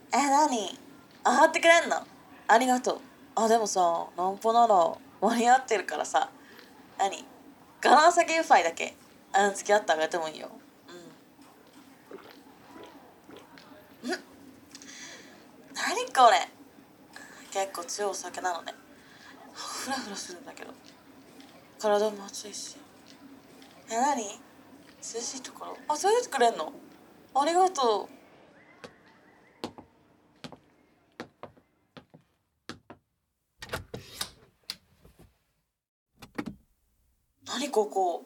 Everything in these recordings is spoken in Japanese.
何洗ってくれんの？ありがとう。でもさ、ナンパなら間に合ってるからさ。ガランサギウファイだけ付き合ってあげてもいいよ。何これ。結構強いお酒なのね。フラフラするんだけど、体も熱いし。何涼しいところ連れてってくれんの？ありがとう。何ここ？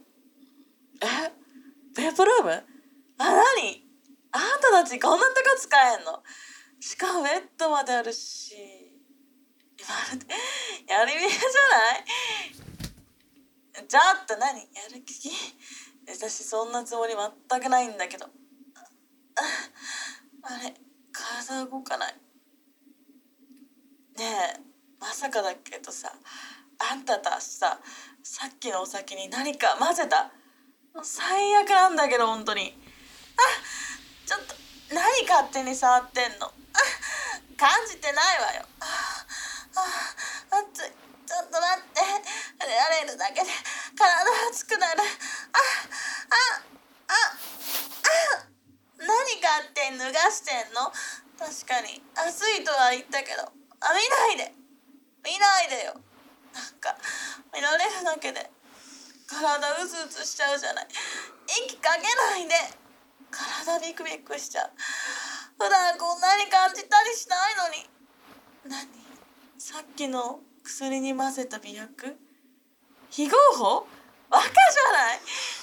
ベッドルーム？何あんたたちこんなとこ使えんの？しかもベッドまであるし、まるでやり部屋じゃない？ちょっと何やる気？私そんなつもり全くないんだけど。あれ、体動かない。ねえ、まさかだけどさ、あんたたちさっきのお酒に何か混ぜた？もう最悪なんだけど、本当に。ちょっと何勝手に触ってんの？感じてないわよ。熱い。ちょっと待って。触れられるだけで体熱くなる。何勝手に脱がしてんの？確かに熱いとは言ったけど、見ないでよ。なんか見られるだけで体うずうずしちゃうじゃない。息かけないで。体ビクビクしちゃう。普段こんなに感じたりしないのに。さっきの薬に混ぜた媚薬？非合法？バカじゃない。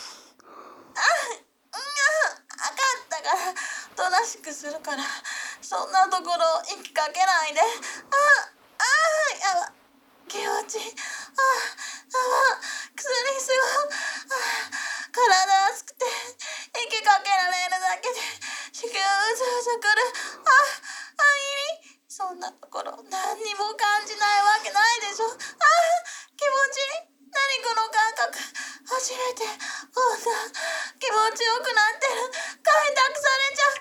分かったから正しくするから、そんなところ息かけないで。やば、気持ちいい。薬すごい。体熱くて息かけられるだけで子宮うずうずくる。耳、そんなところ何にも感じないわけないでしょ。気持ちいい。何この感覚。初めてこんな気持ちよくなってる。開拓されちゃう。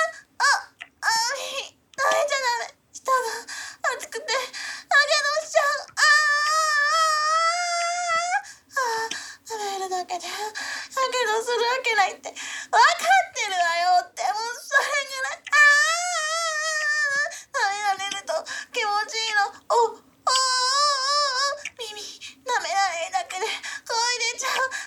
耳、舐めちゃダメ。舌が熱くてやけどしちゃう。食べるだけでやけどするわけないって分かってるわよって。もうそれぐらい。舐められると気持ちいいの。耳、舐められるだけで声出ちゃう。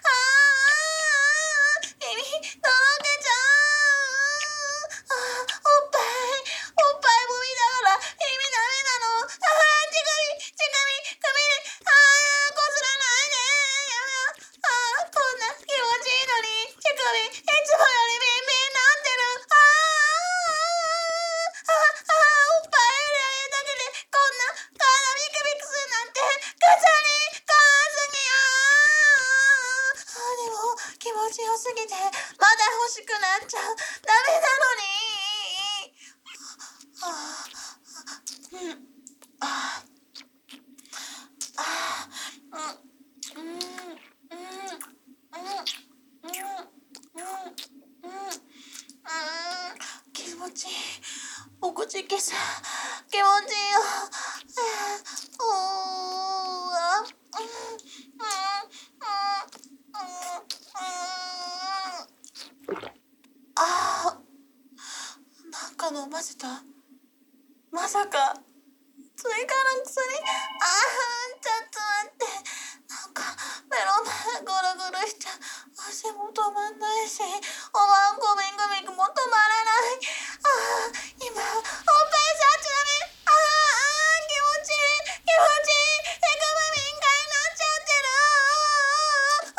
耳とろけちゃう。おっぱいも見ながら耳ダメなの。乳首でこすらないで。こんな気持ちいいのに乳首いつもよりビンビンなってる。おっぱい入れられるだけでこんな体ビクビクするなんてかさに怖すぎよ。でも気持ちよすぎてまだ欲しくなっちゃう。ダメなのに。気持ちいい。お口キス気持ちいいよ。なんか飲ませた？まさか追加の薬？ちょっと待って。なんか目の前ゴロゴロしちゃう。汗も止まんないし、おまんこビクビクも止まらない。今おっぱい触っちゃダメ。気持ちいい。手首敏感になっちゃってる。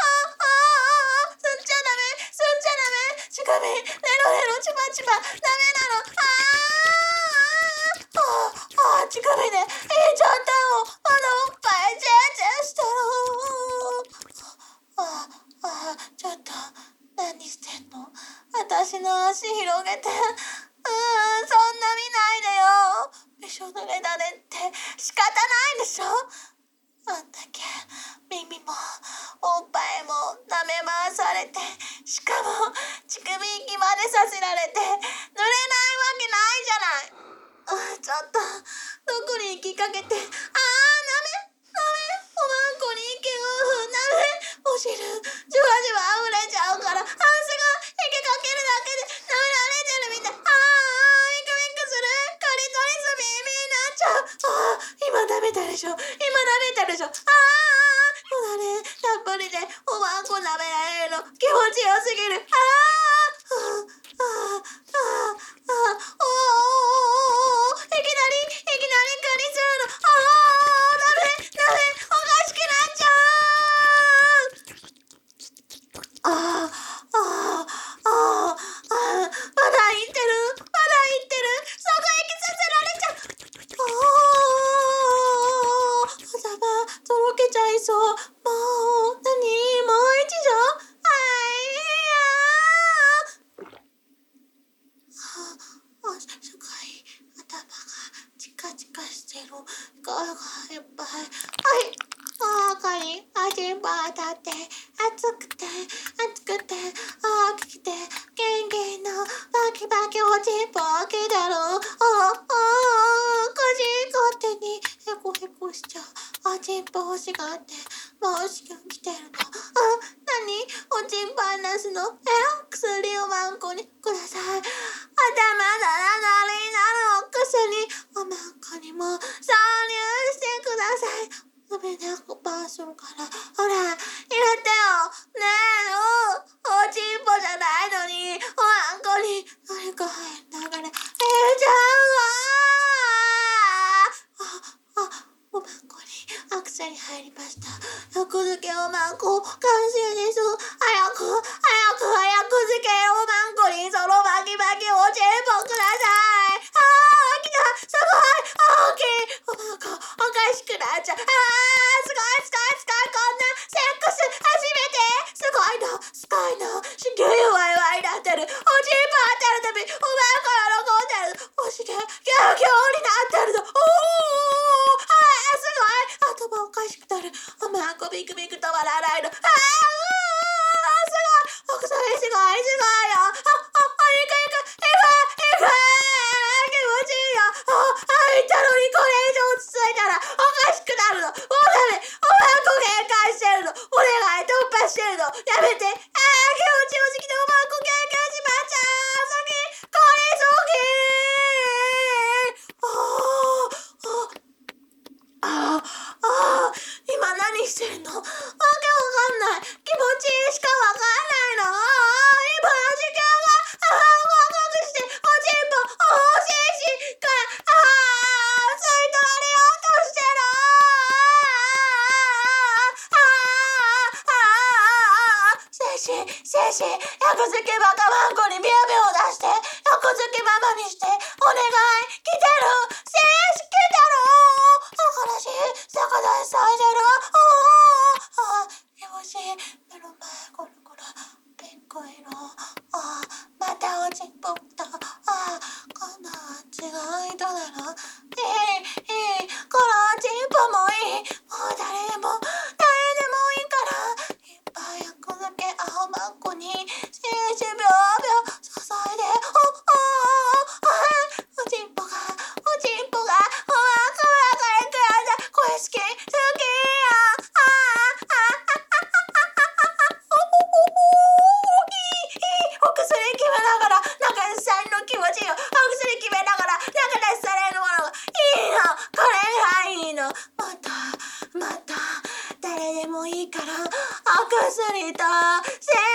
吸っちゃダメ。乳首レロレロチパチパダメなの。乳首で入れちゃったよ。まだおっぱいチェーチェーしてる。ちょっと何してんの？私の足広げて。そんな見ないでよ。びしょ濡れだねって仕方ないでしょ。あんだけ耳もおっぱいも舐め回されて、しかも乳首息までさせられて濡れないわけないじゃない。 先輩。はい。あかり、先輩だって、暑くて、暑くて、きて、元気の、バキバキおちんぽきだろう。くじこ手に、へこへこしちゃう。おちんぽ欲しがって、もうすぐ来てるの。何おちんぽ離すの？薬をワンコにください。頭だらだらになるお薬、おまんこにも挿入してください。ごめんね、100%するから。ほら、入れてよ。ねえ、おちんぽじゃないのに、おまんこに何か入るんだから、入れちゃうわ。おまんこにアクセに入りました。薬漬けおまんこ、完成です。早く漬けおまんこにそのバキバキおちんぽください。来た、すごい、大きいおまんこ、おかしくなっちゃう。すごい、こんなセックス初めて。すごいの、すげえワイワイなってる。おちんぽ当たるたび、おまんこ喜んでる。おしげ、ギャーギャーになってるの。すごい、頭おかしくなる。おまんこビクビク止まらないの。すごい、おくさみすごいよ。気持ちいいよ。入ったのにこれ以上落ち着いたらおかしくなるの。もうダメ。おまんこ限界してるの。お願い、突破してるの。やめて。気持ちよすぎておまんこ限界しまっちゃう。これ今何してるの？わけわかんない。気持ちいいしかわかんないの。今時間がワクワクしておちんぽ欲しいしから吸い取られようとしてる。精子、薬漬けバカワンコにビャビャを出して薬漬けママにしてお願い。来てる。精子来てる。悲しい。魚咲いてる。気持ちいい。目の前ゴロゴロピンク色。またおちんぽ来た。こんな違う人なの？いい。このおちんぽもいい。もう誰でもいいから。いっぱい薬漬け青まんこに精子ビャビャ注いで。おちんぽがおまんこ分かれください。これ好きよ。お薬決めながら中にさんの気持ちよ。お薬決めながら中にされるものがいいの。これがいいの。また誰でもいいからお薬と精